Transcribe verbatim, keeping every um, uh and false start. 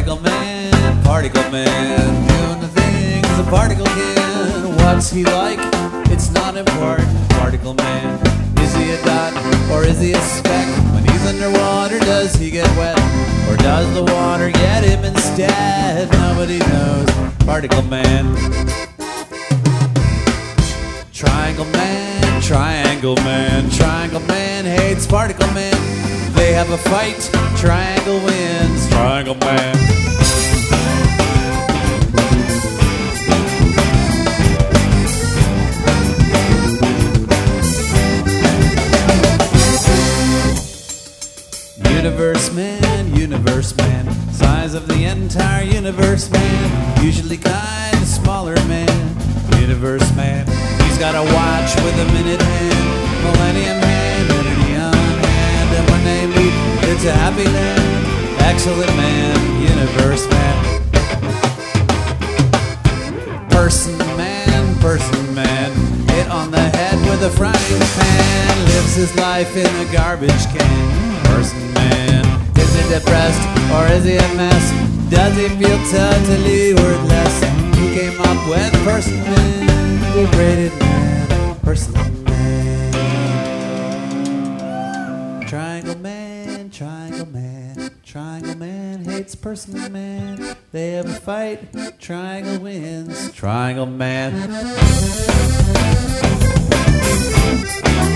Particle man, particle man, doing the things a particle can. What's he like? It's not important. Particle man, is he a dot or is he a speck? When he's underwater, does he get wet? Or does the water get him instead? Nobody knows. Particle man. Triangle man, triangle man, triangle man hates particle man. They have a fight, triangle wins, triangle man. Universe man, universe man, size of the entire universe man, usually kind of smaller man, universe man. He's got a watch with a minute hand, millennium hand, and a neon hand, and when they meet, it's a happy land. Excellent man, universe man. Person man, person man, hit on the head with a frying pan, lives his life in a garbage can. Person man, is he depressed or is he a mess? Does he feel totally worthless? Who came up with person man? Degraded man, person man. Triangle man, triangle man, triangle man hates person man. They have a fight, triangle wins, triangle man.